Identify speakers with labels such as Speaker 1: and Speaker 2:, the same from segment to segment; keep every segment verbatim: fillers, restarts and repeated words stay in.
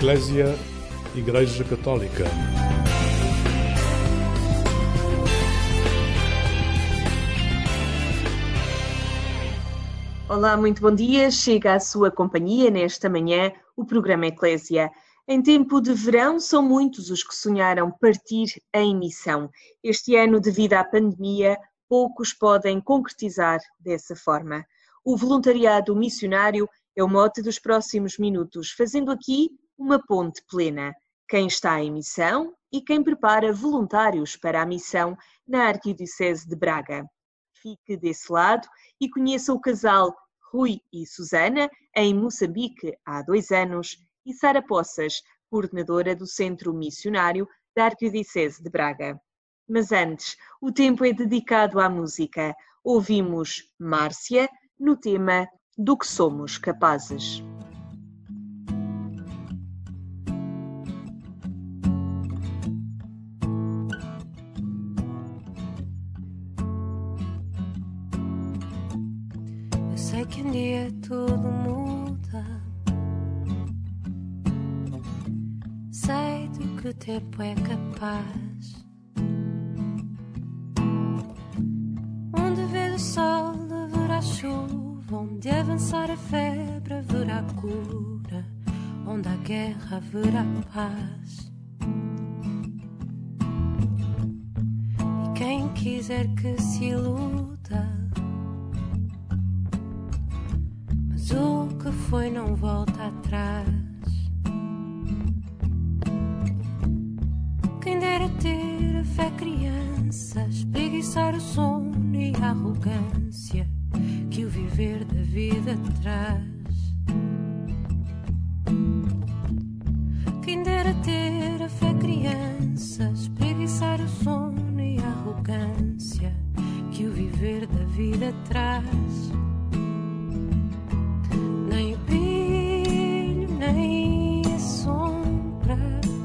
Speaker 1: Eclésia, Igreja Católica.
Speaker 2: Olá, muito bom dia. Chega à sua companhia nesta manhã o programa Eclésia. Em tempo de verão, são muitos os que sonharam partir em missão. Este ano, devido à pandemia, poucos podem concretizar dessa forma. O voluntariado missionário é o mote dos próximos minutos, fazendo aqui uma ponte plena. Quem está em missão e quem prepara voluntários para a missão na Arquidiocese de Braga. Fique desse lado e conheça o casal Rui e Susana, em Moçambique há dois anos, e Sara Poças, coordenadora do Centro Missionário da Arquidiocese de Braga. Mas antes, o tempo é dedicado à música. Ouvimos Márcia no tema Do que somos capazes.
Speaker 3: Sei que um dia tudo muda. Sei do que o tempo é capaz. Onde vê o sol haverá chuva. Onde avançar a febre haverá cura. Onde há guerra haverá paz. E quem quiser que se iluda, o que foi não volta atrás. Quem dera ter a fé criança, espreguiçar o sono e a arrogância que o viver da vida traz. Quem dera ter a fé criança, espreguiçar o sono e a arrogância que o viver da vida traz. Nem o brilho, nem a sombra,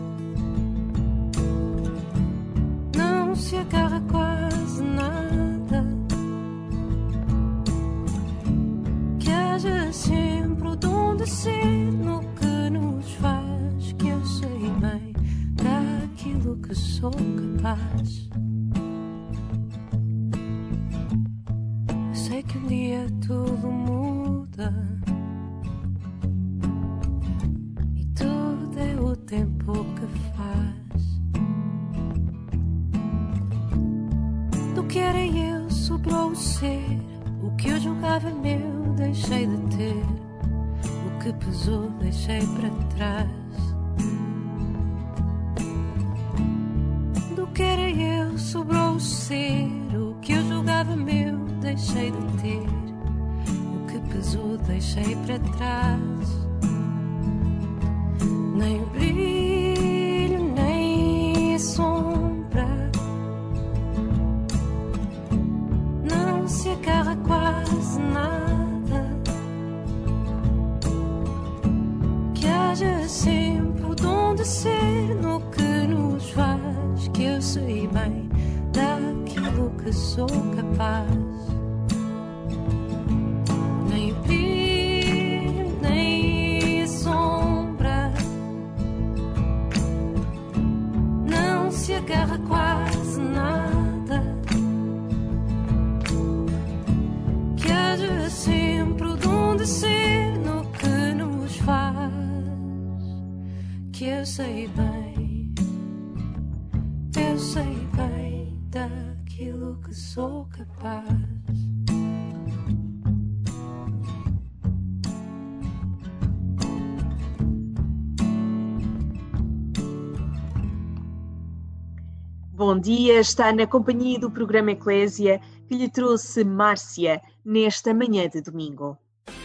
Speaker 3: não se agarra quase nada. Que haja sempre o dom de ser no que nos faz, que eu sei bem daquilo que sou capaz. Eu sei que um dia tudo muda. O tempo que faz. Do que era eu sobrou o ser. O que eu julgava meu deixei de ter. O que pesou deixei para trás. Do que era eu sobrou o ser. O que eu julgava meu deixei de ter. O que pesou deixei para trás. Nem o brilho, nem a sombra, não se agarra quase nada. Que haja sempre o dom de ser no que nos faz, que eu sei bem daquilo que sou capaz. Nem o brilho, nem a sombra, se agarra quase nada. Que haja sempre o dom de ser no que nos faz, que eu sei bem, eu sei bem daquilo que sou capaz.
Speaker 2: Bom dia, está na companhia do programa Eclésia que lhe trouxe Márcia nesta manhã de domingo.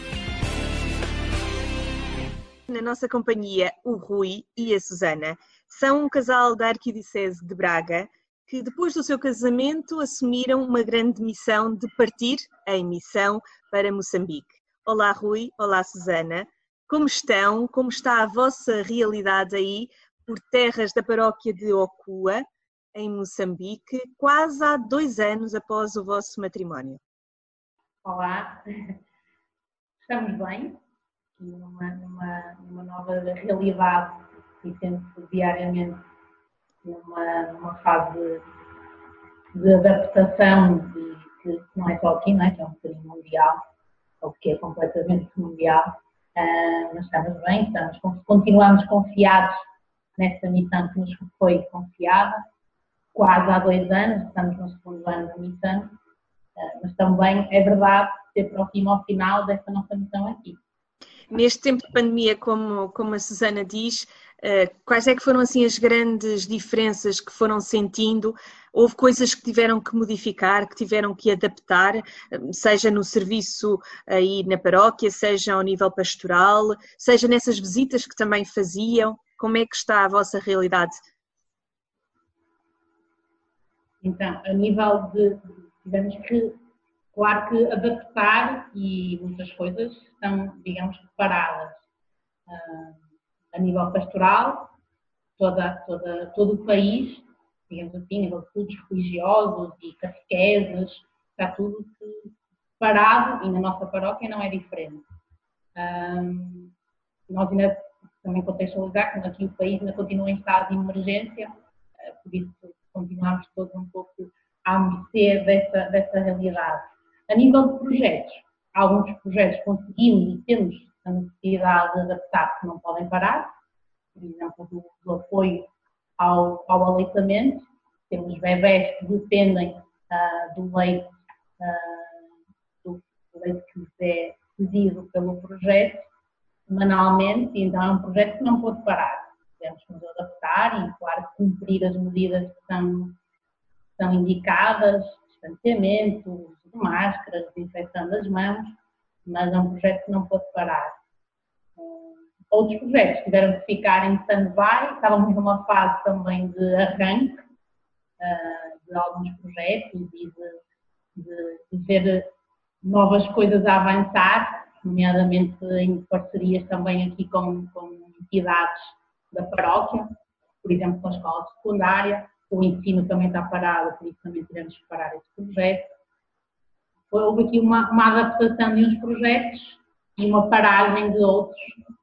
Speaker 2: Na nossa companhia, o Rui e a Susana são um casal da Arquidiocese de Braga que depois do seu casamento assumiram uma grande missão de partir em missão para Moçambique. Olá Rui, olá Susana, como estão? Como está a vossa realidade aí por terras da paróquia de Ocua, em Moçambique, quase há dois anos após o vosso matrimónio?
Speaker 4: Olá, estamos bem, aqui numa, numa, numa nova realidade e sempre diariamente numa, numa fase de, de adaptação e que não é só aqui, não é? Que é um bocadinho mundial, ou que é completamente mundial, uh, mas estamos bem, estamos, continuamos confiados nesta missão que nos foi confiada, quase há dois anos, estamos no segundo ano de missão, uh, mas também é verdade que se aproxima ao final desta nossa missão aqui.
Speaker 2: Neste tempo de pandemia, como, como a Susana diz, uh, quais é que foram assim as grandes diferenças que foram sentindo? Houve coisas que tiveram que modificar, que tiveram que adaptar, seja no serviço aí na paróquia, seja ao nível pastoral, seja nessas visitas que também faziam? Como é que está a vossa realidade?
Speaker 4: Então, a nível de, tivemos que, claro que adaptar e muitas coisas estão, digamos, paradas. Uh, a nível pastoral, toda, toda, todo o país, digamos assim, a nível de cultos religiosos e catequeses, está tudo parado e na nossa paróquia não é diferente. Um, nós ainda, também contextualizar, que aqui o país ainda continua em estado de emergência, uh, por isso continuamos todos um pouco à mercê dessa, dessa realidade. A nível de projetos, alguns projetos conseguimos e temos a necessidade de adaptar que não podem parar, por exemplo, do, do apoio ao, ao aleitamento. Temos bebés que dependem uh, do leite, uh, do leite que lhes é pedido pelo projeto semanalmente, e então é um projeto que não pode parar. Temos que nos adaptar e, claro, cumprir as medidas que são, são indicadas, distanciamento, uso de máscaras, desinfectando as mãos, mas é um projeto que não pode parar. Outros projetos tiveram que ficar em stand-by, estávamos numa fase também de arranque uh, de alguns projetos e de, de, de ver novas coisas a avançar, nomeadamente em parcerias também aqui com, com entidades da paróquia, por exemplo, com a escola secundária. O ensino também está parado, por isso também tivemos que parar esse projeto. Houve aqui uma, uma adaptação de uns projetos e uma paragem de outros.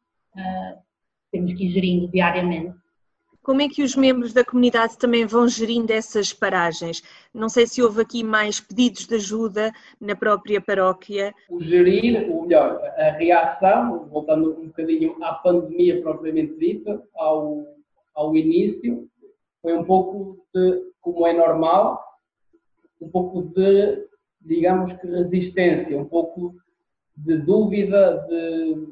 Speaker 4: Uh, temos que ir gerindo diariamente.
Speaker 2: Como é que os membros da comunidade também vão gerindo essas paragens? Não sei se houve aqui mais pedidos de ajuda na própria paróquia.
Speaker 5: O gerir, ou melhor, a reação, voltando um bocadinho à pandemia propriamente dita, ao, ao início, foi um pouco de, como é normal, um pouco de, digamos que resistência, um pouco de dúvida, de,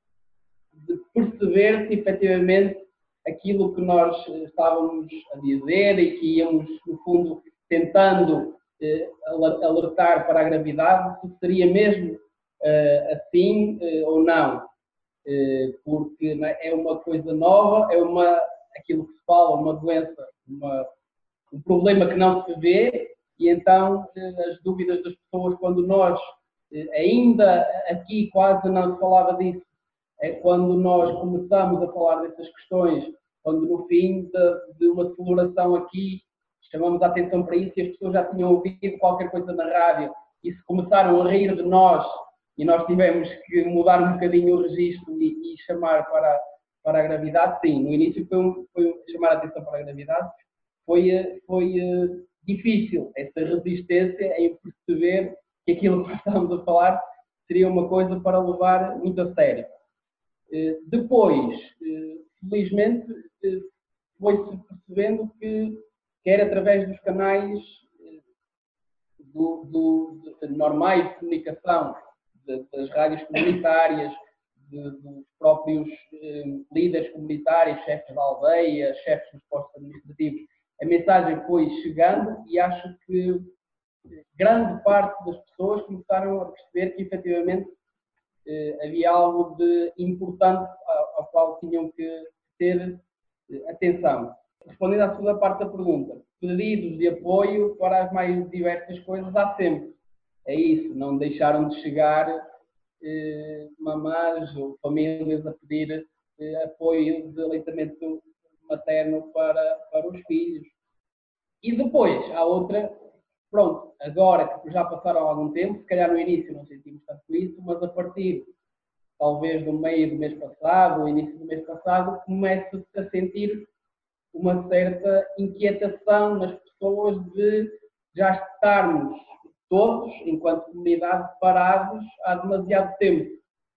Speaker 5: de perceber se efetivamente aquilo que nós estávamos a dizer e que íamos, no fundo, tentando eh, alertar para a gravidade, se seria mesmo eh, assim eh, ou não. Eh, porque né, é uma coisa nova, é uma, aquilo que se fala, uma doença, uma, um problema que não se vê, e então eh, as dúvidas das pessoas, quando nós, eh, ainda aqui quase não se falava disso, é quando nós começamos a falar dessas questões, quando no fim de, de uma celebração aqui chamamos a atenção para isso e as pessoas já tinham ouvido qualquer coisa na rádio e se começaram a rir de nós e nós tivemos que mudar um bocadinho o registro e, e chamar para, para a gravidade, sim, no início foi, um, foi um, chamar a atenção para a gravidade, foi, foi uh, difícil essa resistência em perceber que aquilo que estávamos a falar seria uma coisa para levar muito a sério. Uh, depois, uh, felizmente, uh, foi-se percebendo que, quer através dos canais uh, do, do, de, normais de comunicação, de, das rádios comunitárias, de, dos próprios uh, líderes comunitários, chefes de aldeia, chefes dos postos administrativos, a mensagem foi chegando e acho que grande parte das pessoas começaram a perceber que, efetivamente, eh, havia algo de importante ao, ao qual tinham que ter eh, atenção. Respondendo à segunda parte da pergunta, pedidos de apoio para as mais diversas coisas há sempre. É isso, não deixaram de chegar eh, mamães ou famílias a pedir eh, apoio de aleitamento materno para, para os filhos. E depois, há outra, pronto, agora que já passaram algum tempo, se calhar no início não sentimos tanto isso, mas a partir talvez no meio do mês passado, ou início do mês passado, começa-se a sentir uma certa inquietação nas pessoas de já estarmos todos, enquanto comunidade, parados há demasiado tempo.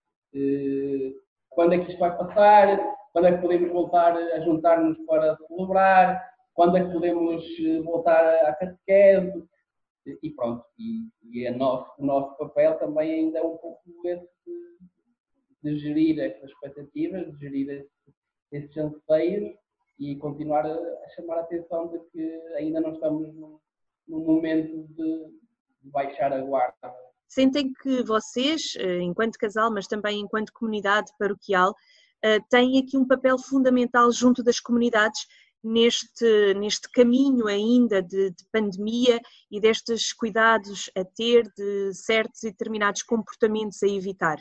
Speaker 5: Quando é que isto vai passar? Quando é que podemos voltar a juntar-nos para celebrar? Quando é que podemos voltar à catequese? E pronto, e, e a nosso, o nosso papel também ainda é um pouco esse de, de gerir essas expectativas, de gerir esse, esses anseios e continuar a, a chamar a atenção de que ainda não estamos num, num momento de, de baixar a guarda.
Speaker 2: Sentem que vocês, enquanto casal, mas também enquanto comunidade paroquial, têm aqui um papel fundamental junto das comunidades neste, neste caminho ainda de, de pandemia e destes cuidados a ter, de certos e determinados comportamentos a evitar?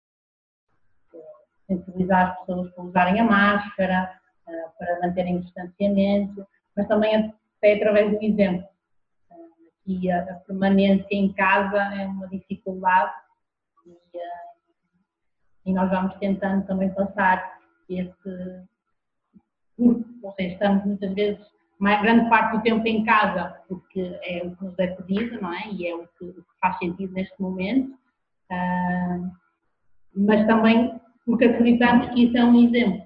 Speaker 4: Sensibilizar as pessoas para usarem a máscara, para manterem o distanciamento, mas também até através do exemplo. Aqui a, a permanência em casa é uma dificuldade e, e nós vamos tentando também passar esse... Ou seja, estamos muitas vezes, mais grande parte do tempo em casa, porque é o que nos é pedido, não é? E é o que, o que faz sentido neste momento, uh, mas também porque acreditamos que isso é um exemplo.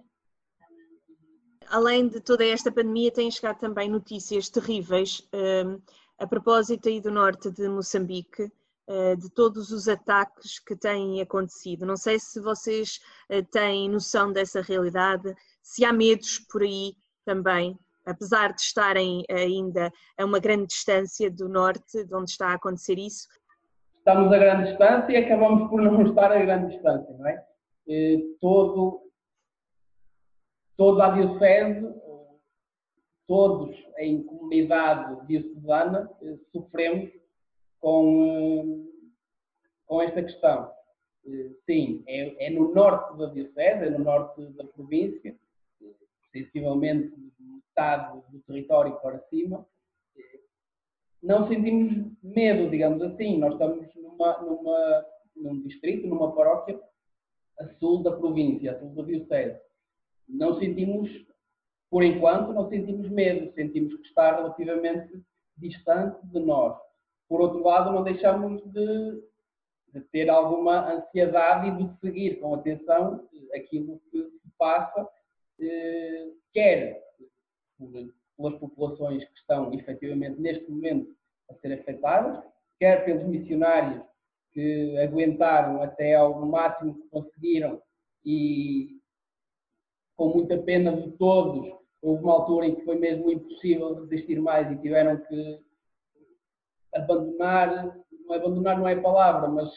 Speaker 2: Além de toda esta pandemia, têm chegado também notícias terríveis uh, a propósito aí do norte de Moçambique, uh, de todos os ataques que têm acontecido. Não sei se vocês uh, têm noção dessa realidade, se há medos por aí também, apesar de estarem ainda a uma grande distância do norte, de onde está a acontecer isso.
Speaker 5: Estamos a grande distância e acabamos por não estar a grande distância, não é? Todo, toda a diocese, todos em comunidade diocesana, sofremos com, com esta questão. Sim, é, é no norte da diocese, é no norte da província, sensivelmente metade do território para cima. Não sentimos medo, digamos assim. Nós estamos numa, numa, num distrito, numa paróquia a sul da província, a sul da diocese. Não sentimos, por enquanto, não sentimos medo. Sentimos que está relativamente distante de nós. Por outro lado, não deixamos de, de ter alguma ansiedade e de seguir com atenção aquilo que se passa, eh, quer pelas populações que estão efetivamente neste momento a ser afetadas, quer pelos missionários que aguentaram até ao máximo que conseguiram e com muita pena de todos, houve uma altura em que foi mesmo impossível resistir mais e tiveram que abandonar, não abandonar não é a palavra, mas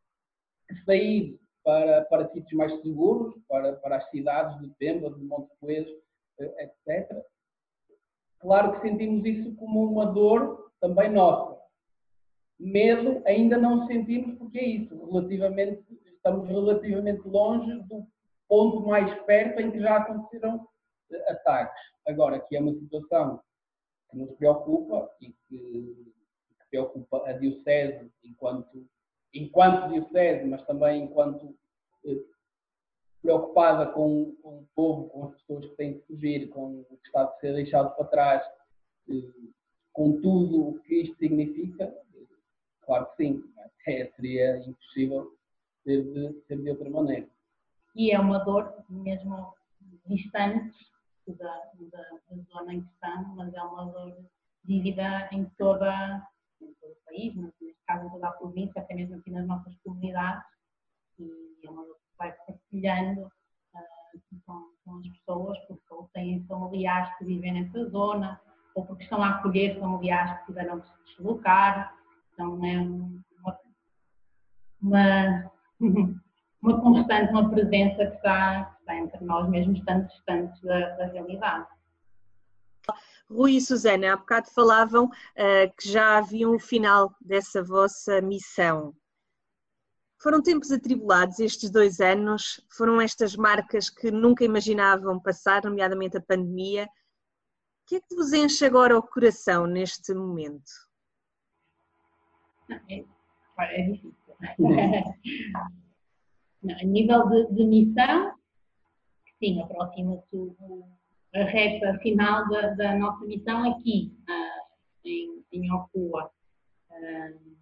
Speaker 5: sair para, para sítios mais seguros, para, para as cidades de Pemba, de Monte Coelho, etcétera. Claro que sentimos isso como uma dor também nossa. Medo ainda não sentimos porque é isso. Relativamente, estamos relativamente longe do ponto mais perto em que já aconteceram ataques. Agora, que é uma situação que nos preocupa e que, que preocupa a diocese enquanto, enquanto diocese, mas também enquanto eh, preocupada com, com o povo, com as pessoas que têm que fugir, com o que está a ser deixado para trás, eh, com tudo o que isto significa. Claro que sim, é, seria impossível ser de, ser de outra maneira.
Speaker 4: E é uma dor mesmo distante da, da, da zona em que estamos, mas é uma dor vívida em, toda, em todo o país, neste caso em toda a província, até mesmo aqui nas nossas comunidades, e é uma dor que vai partilhando uh, com, com as pessoas, porque ou têm familiares que vivem nessa zona, ou porque estão a acolher familiares que tiveram que se deslocar. Então é uma, uma, uma constante, uma presença que está, que está entre nós, mesmo estando distantes da, da realidade.
Speaker 2: Rui e Susana, há bocado falavam uh, que já haviam o final dessa vossa missão. Foram tempos atribulados estes dois anos, foram estas marcas que nunca imaginavam passar, nomeadamente a pandemia. O que é que vos enche agora o coração neste momento?
Speaker 4: É, é difícil. Não, a nível de, de missão, sim, aproxima-se a reta final da, da nossa missão aqui, uh, em, em Ocoa. Uh,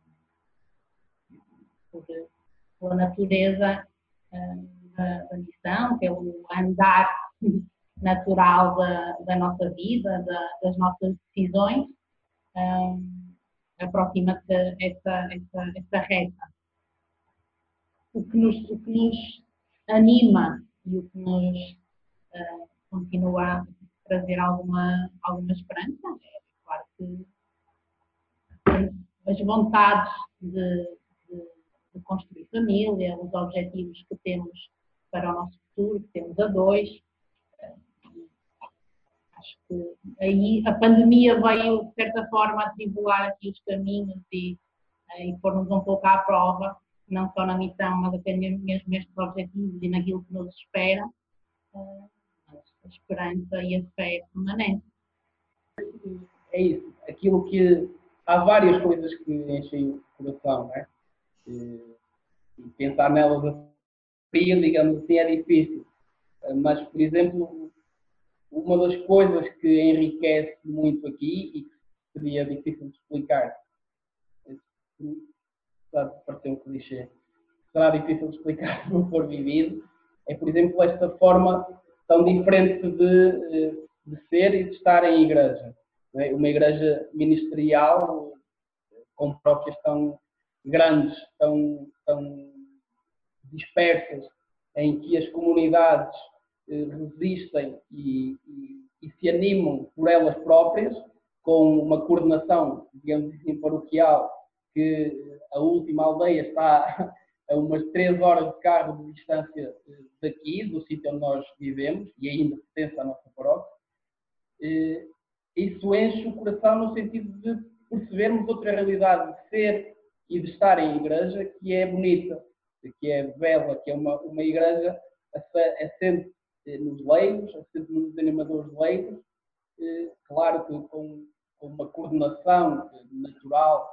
Speaker 4: por, pela natureza uh, da, da missão, pelo andar natural da, da nossa vida, da, das nossas decisões, uh, aproxima-se essa, essa, essa reta. O que nos, o que nos anima e o que nos uh, continua a trazer alguma, alguma esperança é, claro, que as vontades de, de, de construir família, os objetivos que temos para o nosso futuro, que temos a dois. Uh, acho que aí a pandemia veio, de certa forma, atribular aqui os caminhos e, uh, e pôr-nos um pouco à prova, não só na missão, mas até mesmo nestes objetivos e naquilo que nos espera, uh, a esperança e a fé permanente.
Speaker 5: É isso, aquilo que há várias coisas que enchem o coração, não é? E, e pensar nelas a frio, digamos assim, é difícil. Mas, por exemplo, uma das coisas que enriquece muito aqui e que seria difícil de explicar, parecer um clichê, será difícil de explicar se não for vivido, é, por exemplo, esta forma tão diferente de, de ser e de estar em igreja. Não é? Uma igreja ministerial com paróquias tão grandes, tão, tão dispersas, em que as comunidades eh, resistem e, e, e se animam por elas próprias, com uma coordenação, digamos assim, paroquial, que a última aldeia está a umas três horas de carro de distância daqui, do sítio onde nós vivemos, e ainda pertence à nossa paróquia. Isso enche o coração no sentido de percebermos outra realidade de ser e de estar em igreja, que é bonita, que é bela, que é uma, uma igreja assente nos leigos, assente nos animadores leigos, claro que com, com uma coordenação natural,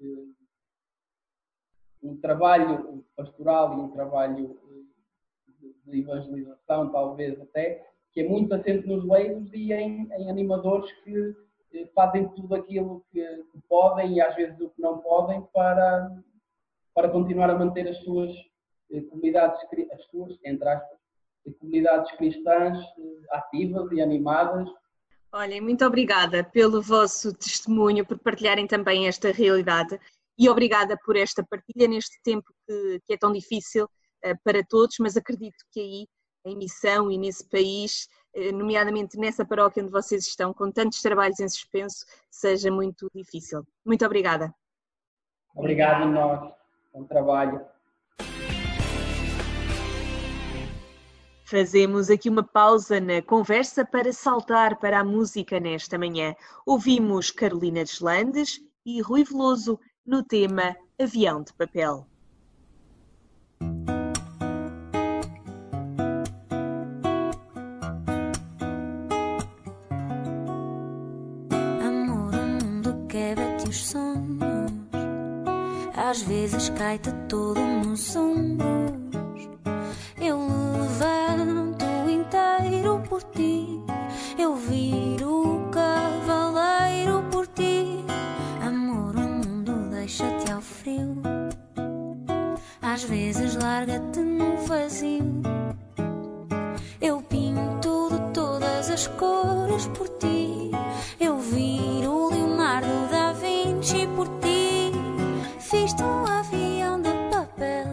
Speaker 5: um trabalho pastoral e um trabalho de evangelização, talvez até, que é muito assente nos leigos e em, em animadores que eh, fazem tudo aquilo que, que podem e às vezes o que não podem para, para continuar a manter as suas eh, comunidades, as suas, entre aspas, comunidades cristãs eh, ativas e animadas.
Speaker 2: Olhem, muito obrigada pelo vosso testemunho, por partilharem também esta realidade e obrigada por esta partilha neste tempo que, que é tão difícil uh, para todos, mas acredito que aí, em missão e nesse país, uh, nomeadamente nessa paróquia onde vocês estão, com tantos trabalhos em suspenso, seja muito difícil. Muito obrigada.
Speaker 5: Obrigado a nós. Bom trabalho.
Speaker 2: Fazemos aqui uma pausa na conversa para saltar para a música nesta manhã. Ouvimos Carolina Deslandes e Rui Veloso no tema Avião de Papel.
Speaker 3: Amor, o mundo quebra-te os sonhos, às vezes cai-te todo nos ombros. Eu levanto inteiro por ti, eu viro o cavaleiro por ti. Amor, o mundo deixa-te ao frio, às vezes larga-te no vazio. Eu pinto de todas as cores por ti, eu viro o Leonardo da Vinci por ti. Fiz-te um avião de papel,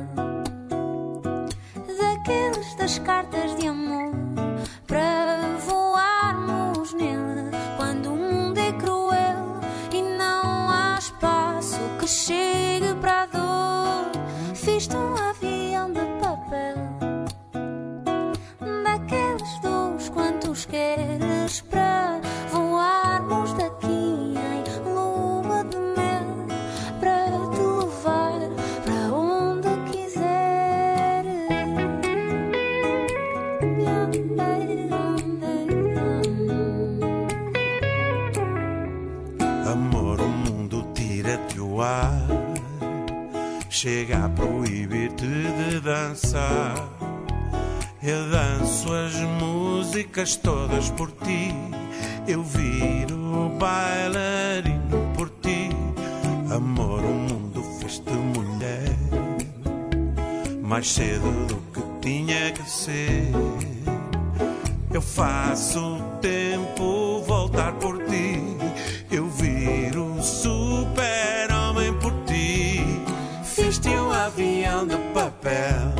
Speaker 3: daqueles das cartas de amor, para voarmos nele quando o mundo é cruel e não há espaço que chegue para a dor. Fiz-te um avião de papel, daqueles dos quantos queres, para voarmos daqui em lua de mel, para te levar para onde quiseres.
Speaker 6: Amor, o mundo tira-te o ar, chega a proibir-te de dançar. Eu danço as músicas todas por ti, eu viro bailarino por ti. Amor, o mundo fez-te mulher mais cedo do que tinha que ser. Eu faço o tempo voltar por ti, eu viro super-homem por ti. Fiz-te um avião de papel,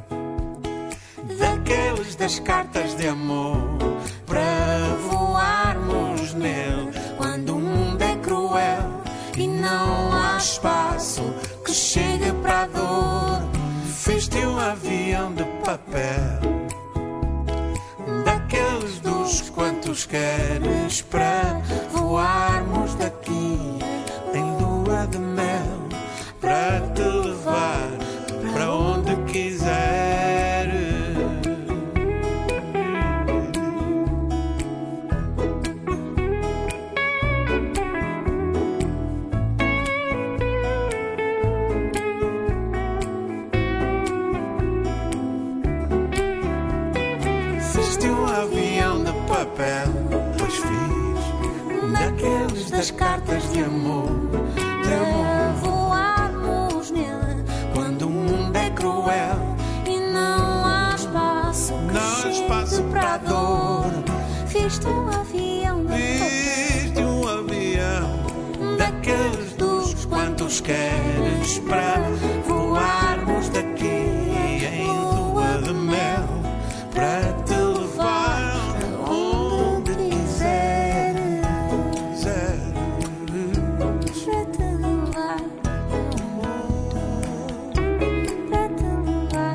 Speaker 6: daqueles das cartas de amor, para voarmos nele quando o mundo é cruel e não há espaço que chegue para a dor. Fiz-te um avião de papel, daqueles dos quantos queres, para voarmos daqui em lua de mel, para te levar para onde quiseres. Fiz-te um avião de papel, pois fiz daqueles das cartas de amor, de amor.
Speaker 3: Voarmos nele
Speaker 6: Quando o mundo é cruel,
Speaker 3: e não há espaço que
Speaker 6: não há
Speaker 3: chegue
Speaker 6: espaço para a dor.
Speaker 3: Fiz-te um avião de
Speaker 6: Fiz-te um avião, daqueles dos quantos queres, para voarmos daqui em lua de mel, para te levar onde quiseres, quiseres.
Speaker 3: para te levar, para te levar,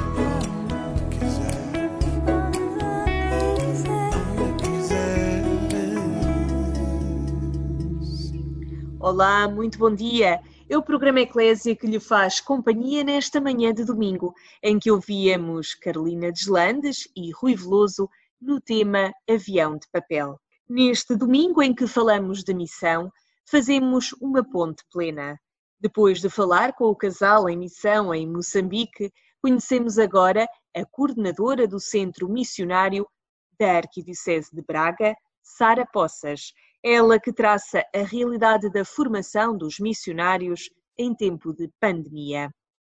Speaker 2: Olá, muito bom dia. É o programa Eclésia que lhe faz companhia nesta manhã de domingo, em que ouvíamos Carolina Deslandes e Rui Veloso no tema Avião de Papel. Neste domingo em que falamos de missão, fazemos uma ponte plena. Depois de falar com o casal em missão em Moçambique, conhecemos agora a coordenadora do Centro Missionário da Arquidiocese de Braga, Sara Poças. Ela que traça a realidade da formação dos missionários em tempo de pandemia.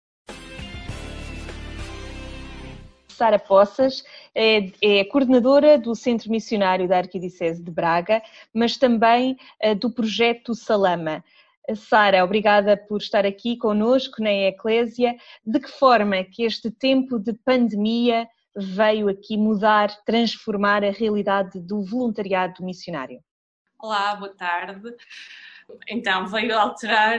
Speaker 2: Sara Poças é, é coordenadora do Centro Missionário da Arquidiocese de Braga, mas também uh, do projeto Salama. Sara, obrigada por estar aqui connosco na Eclésia. De que forma que este tempo de pandemia veio aqui mudar, transformar a realidade do voluntariado missionário?
Speaker 7: Olá, boa tarde. Então, veio alterar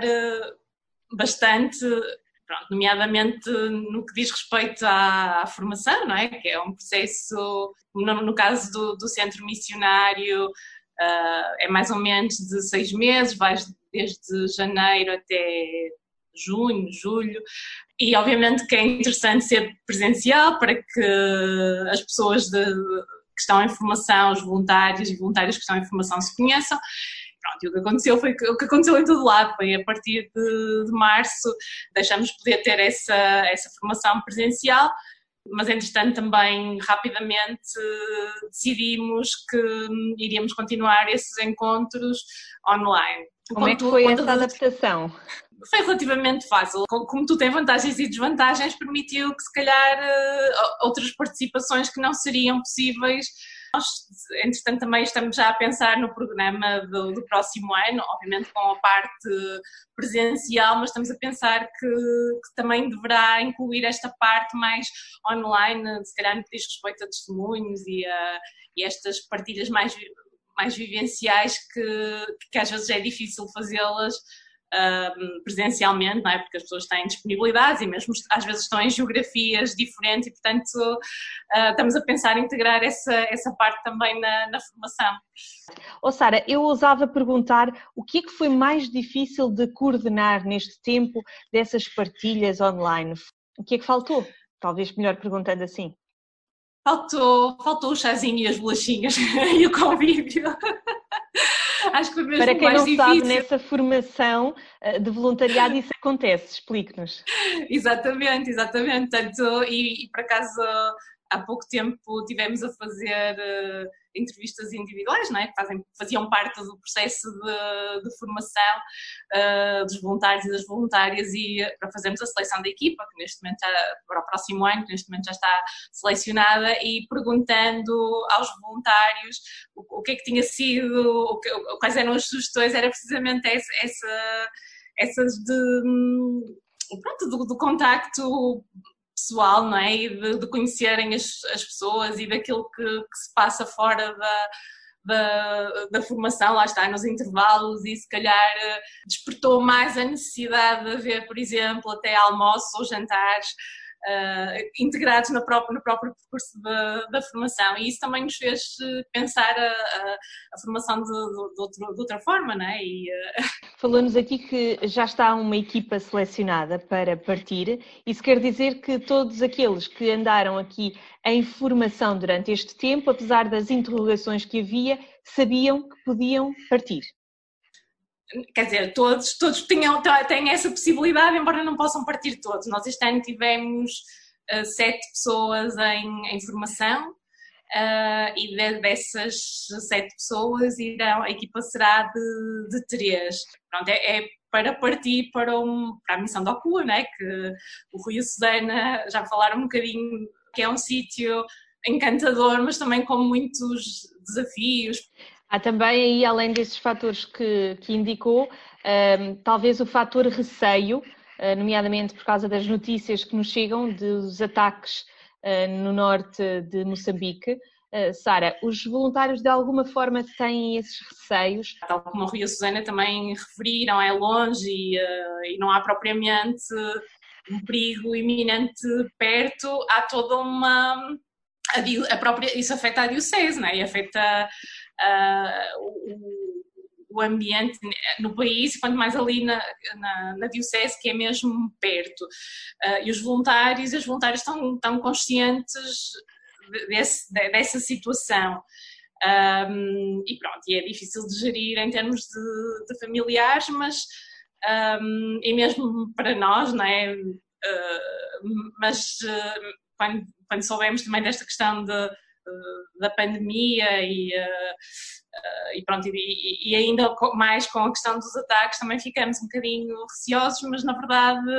Speaker 7: bastante, pronto, nomeadamente no que diz respeito à, à formação, não é? Que é um processo, no, no caso do, do Centro Missionário, uh, é mais ou menos de seis meses, vai desde janeiro até junho, julho, e obviamente que é interessante ser presencial para que as pessoas de, que estão em formação, os voluntários e voluntárias que estão em formação se conheçam. Pronto, e o que aconteceu foi o que aconteceu em todo lado, foi a partir de, de março deixamos de poder ter essa, essa formação presencial, mas entretanto também rapidamente decidimos que iríamos continuar esses encontros online.
Speaker 2: Como Quando, é que foi essa de... adaptação?
Speaker 7: Foi relativamente fácil. Como tu tens vantagens e desvantagens, permitiu que se calhar outras participações que não seriam possíveis. Nós, entretanto, também estamos já a pensar no programa do, do próximo ano, obviamente com a parte presencial, mas estamos a pensar que, que também deverá incluir esta parte mais online, se calhar no que diz respeito a testemunhos e, a, e estas partilhas mais, mais vivenciais que, que às vezes é difícil fazê-las Um, presencialmente, não é? Porque as pessoas têm disponibilidades e mesmo às vezes estão em geografias diferentes e, portanto, uh, estamos a pensar em integrar essa, essa parte também na, na formação.
Speaker 2: Oh, Sara, eu ousava perguntar o que é que foi mais difícil de coordenar neste tempo dessas partilhas online? O que é que faltou? Talvez melhor perguntando assim.
Speaker 7: Faltou, faltou o chazinho e as bolachinhas e o convívio. Acho que foi mesmo
Speaker 2: Para quem
Speaker 7: mais
Speaker 2: não
Speaker 7: difícil.
Speaker 2: sabe, nessa formação de voluntariado isso acontece, explique-nos.
Speaker 7: Exatamente, exatamente. Tanto, e, e por acaso há pouco tempo tivemos a fazer uh, entrevistas individuais, não é? Que fazem, faziam parte do processo de, de formação uh, dos voluntários e das voluntárias e uh, para fazermos a seleção da equipa, que neste momento já, para o próximo ano, que neste momento já está selecionada, e perguntando aos voluntários o, o que é que tinha sido, o que, quais eram as sugestões, era precisamente essa, essa, essas de, pronto, do, do contacto pessoal, não é? E de, de conhecerem as, as pessoas e daquilo que, que se passa fora da, da, da formação, lá está, nos intervalos, e se calhar despertou mais a necessidade de haver, por exemplo, até almoços ou jantares uh, integrados no próprio, no próprio percurso da, da formação, e isso também nos fez pensar a, a, a formação de, de, de, outro, de outra forma, não é? E, uh...
Speaker 2: Falou-nos aqui que já está uma equipa selecionada para partir. Isso quer dizer que todos aqueles que andaram aqui em formação durante este tempo, apesar das interrogações que havia, sabiam que podiam partir?
Speaker 7: Quer dizer, todos, todos tinham, têm essa possibilidade, embora não possam partir todos. Nós este ano tivemos uh, sete pessoas em, em formação. Uh, e de, dessas sete pessoas irão, a equipa será de, de três. Pronto, é, é para partir para, um, para a missão da Ocua, né? Que o Rui e a Susana já falaram um bocadinho, que é um sítio encantador, mas também com muitos desafios.
Speaker 2: Há também aí, além desses fatores que, que indicou, um, talvez o fator receio, uh, nomeadamente por causa das notícias que nos chegam dos ataques no norte de Moçambique. Uh, Sara, os voluntários de alguma forma têm esses receios?
Speaker 7: Tal como a Rui e a Susana também referiram, é longe e, uh, e não há propriamente um perigo iminente perto, há toda uma... A, a própria, isso afeta a diocese, não é? E afeta uh, o, o ambiente no país, e quanto mais ali na, na, na diocese, que é mesmo perto. Uh, e os voluntários e as voluntárias estão, estão conscientes desse, dessa situação. Um, e pronto, e é difícil de gerir em termos de, de familiares, mas um, e mesmo para nós, não é? Uh, mas uh, quando, quando soubemos também desta questão de, uh, da pandemia e uh, Uh, e pronto, e, e ainda mais com a questão dos ataques também ficamos um bocadinho receosos, mas na verdade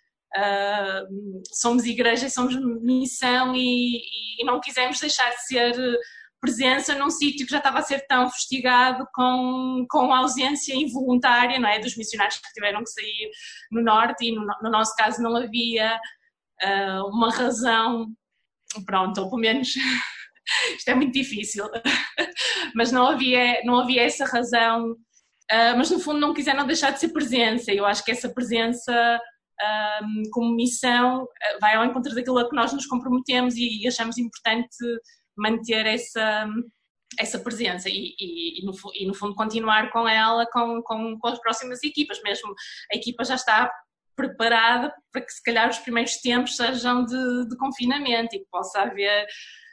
Speaker 7: uh, somos igreja e somos missão e, e não quisemos deixar de ser presença num sítio que já estava a ser tão fustigado com, com a ausência involuntária, não é, dos missionários que tiveram que sair no norte, e no, no nosso caso não havia uh, uma razão, pronto, ou pelo menos... Isto é muito difícil, mas não havia, não havia essa razão, uh, mas no fundo não quiseram deixar de ser presença. Eu acho que essa presença um, como missão vai ao encontro daquilo a que nós nos comprometemos e, e achamos importante manter essa, essa presença e, e, e, no, e no fundo continuar com ela, com, com, com as próximas equipas. Mesmo a equipa já está preparada para que se calhar os primeiros tempos sejam de, de confinamento e que possa haver...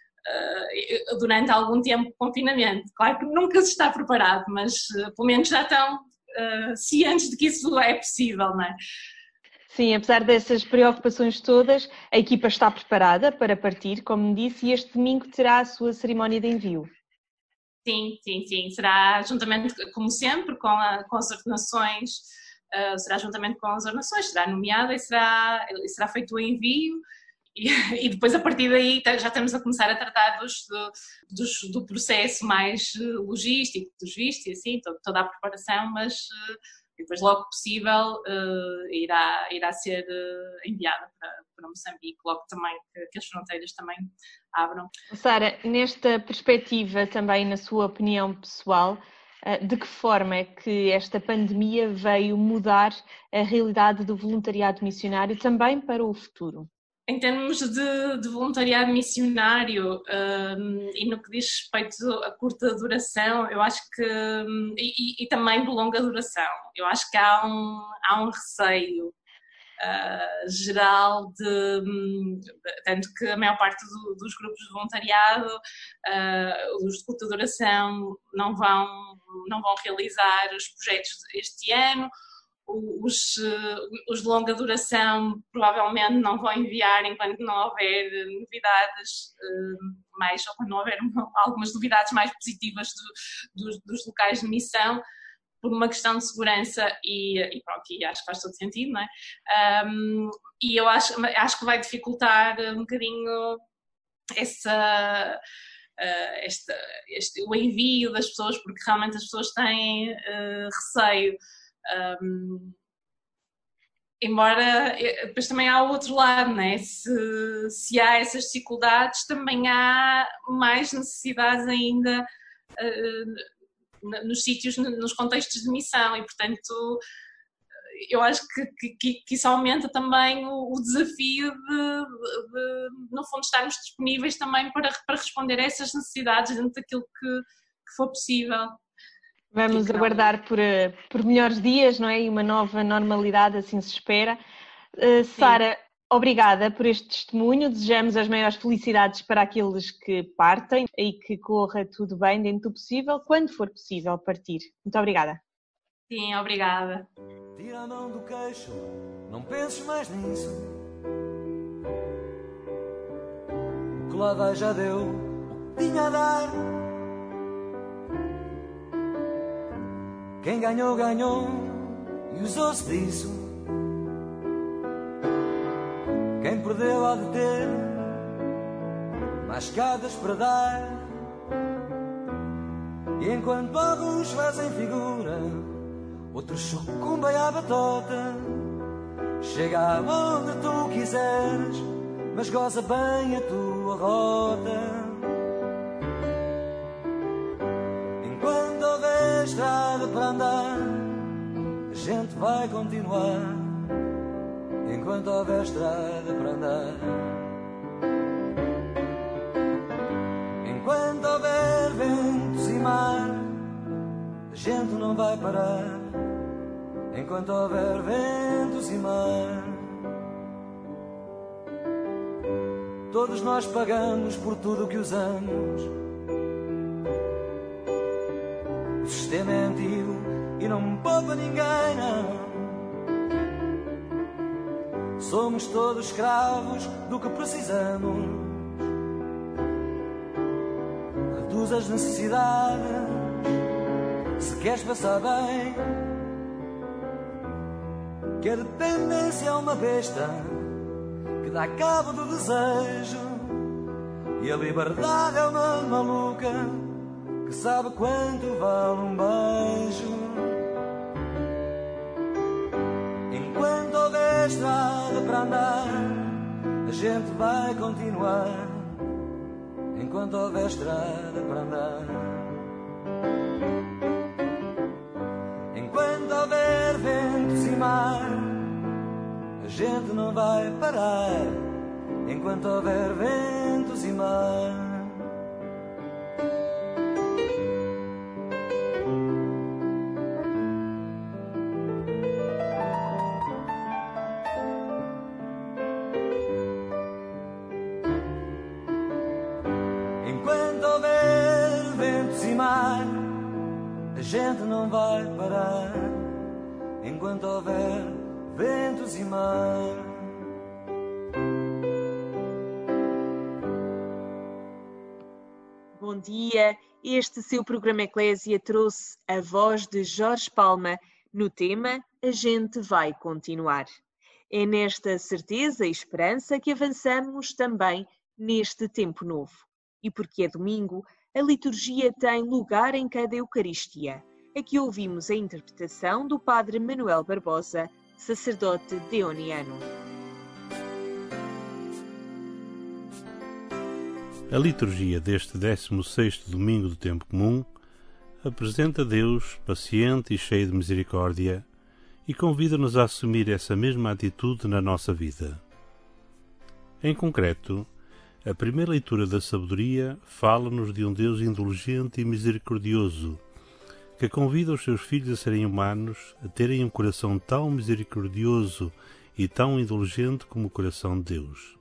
Speaker 7: Uh, durante algum tempo de confinamento. Claro que nunca se está preparado, mas uh, pelo menos já estão uh, cientes de que isso é possível, não é?
Speaker 2: Sim, apesar dessas preocupações todas, a equipa está preparada para partir, como me disse, e este domingo terá a sua cerimónia de envio.
Speaker 7: Sim, sim, sim. Será juntamente, como sempre, com, a, com as ordenações, uh, será juntamente com as ordenações, será nomeada e será, e será feito o envio. E, e depois a partir daí já estamos a começar a tratar dos, dos, do processo mais logístico, dos vistos e assim, toda a preparação, mas depois logo que possível uh, irá, irá ser uh, enviada para, para Moçambique, logo também que, que as fronteiras também abram.
Speaker 2: Sara, nesta perspectiva também, na sua opinião pessoal, de que forma é que esta pandemia veio mudar a realidade do voluntariado missionário também para o futuro?
Speaker 7: Em termos de, de voluntariado missionário um, e no que diz respeito a curta duração, eu acho que, e, e também de longa duração, eu acho que há um, há um receio uh, geral, de, de, tanto que a maior parte do, dos grupos de voluntariado, uh, os de curta duração, não vão, não vão realizar os projetos este ano. Os, os de longa duração provavelmente não vão enviar enquanto não houver novidades mais, ou quando não houver algumas novidades mais positivas do, dos, dos locais de missão, por uma questão de segurança e, e pronto, e acho que faz todo sentido, não é? Um, e eu acho, acho que vai dificultar um bocadinho essa... Uh, este, este, o envio das pessoas, porque realmente as pessoas têm uh, receio. Um, embora depois também há o outro lado, né? se, se há essas dificuldades, também há mais necessidades ainda uh, nos sítios, nos contextos de missão, e portanto eu acho que, que, que isso aumenta também o, o desafio de, de, de, no fundo, estarmos disponíveis também para, para responder a essas necessidades dentro daquilo que, que for possível.
Speaker 2: Vamos aguardar por, por melhores dias, não é? E uma nova normalidade, assim se espera. Uh, Sara, obrigada por este testemunho. Desejamos as maiores felicidades para aqueles que partem e que corra tudo bem dentro do possível, quando for possível partir. Muito obrigada.
Speaker 7: Sim, obrigada.
Speaker 6: Tira a mão do queixo, não penses mais nisso. O que lá vai já deu o que tinha a dar. Quem ganhou, ganhou e usou-se disso. Quem perdeu há de ter mais escadas para dar. E enquanto alguns fazem figura, outros sucumbem à batota. Chega aonde tu quiseres, mas goza bem a tua rota. Enquanto houver estrada para andar, a gente vai continuar. Enquanto houver estrada para andar. Enquanto houver ventos e mar, a gente não vai parar. Enquanto houver ventos e mar. Todos nós pagamos por tudo o que usamos. O sistema é antigo e não poupa ninguém, não. Somos todos escravos do que precisamos. Reduz as necessidades se queres passar bem. Que a dependência é uma besta que dá cabo do desejo, e a liberdade é uma maluca que sabe quanto vale um beijo. Enquanto houver estrada para andar, a gente vai continuar. Enquanto houver estrada para andar. Enquanto houver ventos e mar, a gente não vai parar. Enquanto houver ventos e mar. Enquanto houver ventos e mar, a gente não vai parar. Enquanto houver ventos e mar.
Speaker 2: Bom dia, este seu programa Eclésia trouxe a voz de Jorge Palma no tema A Gente Vai Continuar. É nesta certeza e esperança que avançamos também neste tempo novo. E porque é domingo, a liturgia tem lugar em cada Eucaristia. Aqui ouvimos a interpretação do Padre Manuel Barbosa, sacerdote deoniano.
Speaker 1: A liturgia deste décimo sexto domingo do tempo comum apresenta Deus paciente e cheio de misericórdia e convida-nos a assumir essa mesma atitude na nossa vida. Em concreto, a primeira leitura da sabedoria fala-nos de um Deus indulgente e misericordioso, que convida os seus filhos a serem humanos, a terem um coração tão misericordioso e tão indulgente como o coração de Deus.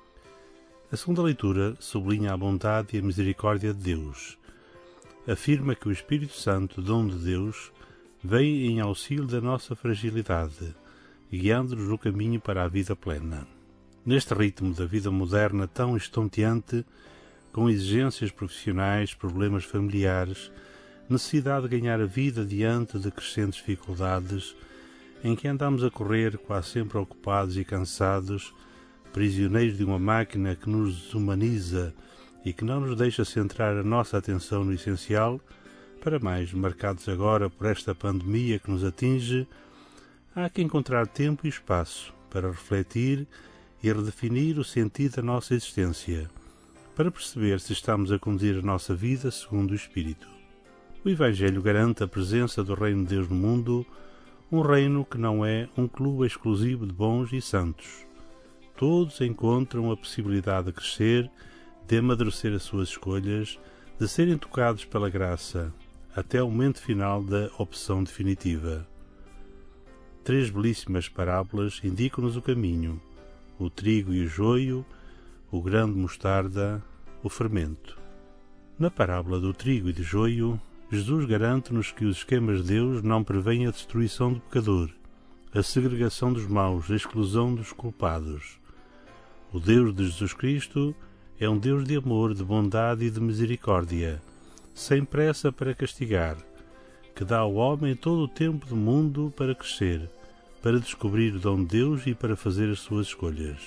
Speaker 1: A segunda leitura sublinha a bondade e a misericórdia de Deus. Afirma que o Espírito Santo, dom de Deus, vem em auxílio da nossa fragilidade, guiando-nos no caminho para a vida plena. Neste ritmo da vida moderna tão estonteante, com exigências profissionais, problemas familiares, necessidade de ganhar a vida diante de crescentes dificuldades, em que andamos a correr quase sempre ocupados e cansados, prisioneiros de uma máquina que nos desumaniza e que não nos deixa centrar a nossa atenção no essencial, para mais marcados agora por esta pandemia que nos atinge, há que encontrar tempo e espaço para refletir e redefinir o sentido da nossa existência, para perceber se estamos a conduzir a nossa vida segundo o Espírito. O Evangelho garante a presença do Reino de Deus no mundo, um reino que não é um clube exclusivo de bons e santos. Todos encontram a possibilidade de crescer, de amadurecer as suas escolhas, de serem tocados pela graça, até o momento final da opção definitiva. Três belíssimas parábolas indicam-nos o caminho: o trigo e o joio, o grão de mostarda, o fermento. Na parábola do trigo e do joio, Jesus garante-nos que os esquemas de Deus não prevêem a destruição do pecador, a segregação dos maus, a exclusão dos culpados. O Deus de Jesus Cristo é um Deus de amor, de bondade e de misericórdia, sem pressa para castigar, que dá ao homem todo o tempo do mundo para crescer, para descobrir o dom de Deus e para fazer as suas escolhas.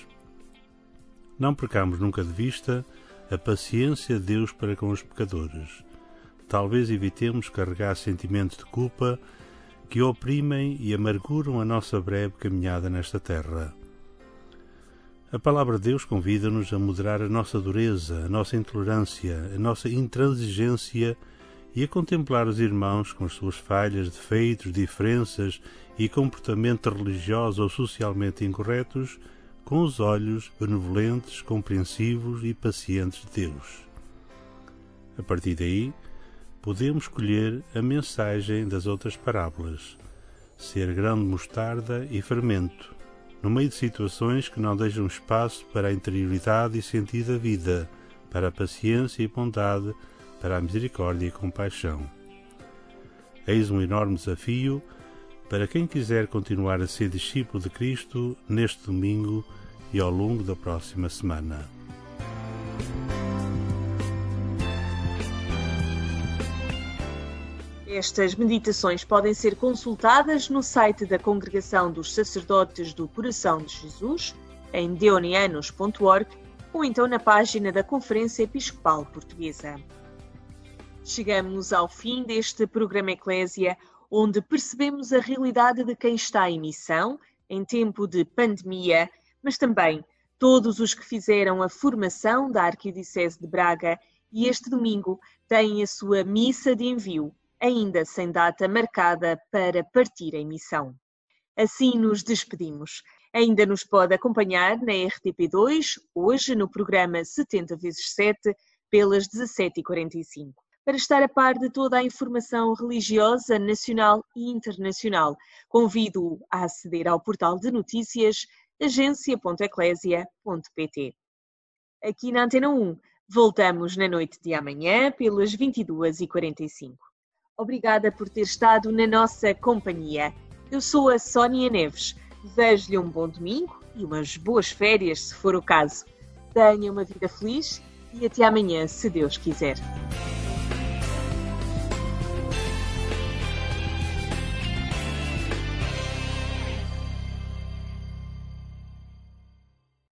Speaker 1: Não percamos nunca de vista a paciência de Deus para com os pecadores. Talvez evitemos carregar sentimentos de culpa que oprimem e amarguram a nossa breve caminhada nesta terra. A palavra de Deus convida-nos a moderar a nossa dureza, a nossa intolerância, a nossa intransigência e a contemplar os irmãos com as suas falhas, defeitos, diferenças e comportamentos religiosos ou socialmente incorretos com os olhos benevolentes, compreensivos e pacientes de Deus. A partir daí, podemos escolher a mensagem das outras parábolas, ser grão de mostarda e fermento, no meio de situações que não deixam espaço para a interioridade e sentido da vida, para a paciência e bondade, para a misericórdia e compaixão. Eis um enorme desafio para quem quiser continuar a ser discípulo de Cristo neste domingo e ao longo da próxima semana.
Speaker 2: Estas meditações podem ser consultadas no site da Congregação dos Sacerdotes do Coração de Jesus, em deonianos ponto org, ou então na página da Conferência Episcopal Portuguesa. Chegamos ao fim deste programa Eclésia, onde percebemos a realidade de quem está em missão, em tempo de pandemia, mas também todos os que fizeram a formação da Arquidiocese de Braga e este domingo têm a sua missa de envio, ainda sem data marcada para partir em missão. Assim nos despedimos. Ainda nos pode acompanhar na R T P dois, hoje no programa setenta vezes sete, pelas dezassete e quarenta e cinco. Para estar a par de toda a informação religiosa nacional e internacional, convido-o a aceder ao portal de notícias agência ponto eclésia ponto pt. Aqui na Antena um, voltamos na noite de amanhã pelas vinte e duas e quarenta e cinco. Obrigada por ter estado na nossa companhia. Eu sou a Sónia Neves. Desejo-lhe um bom domingo e umas boas férias, se for o caso. Tenha uma vida feliz e até amanhã, se Deus quiser.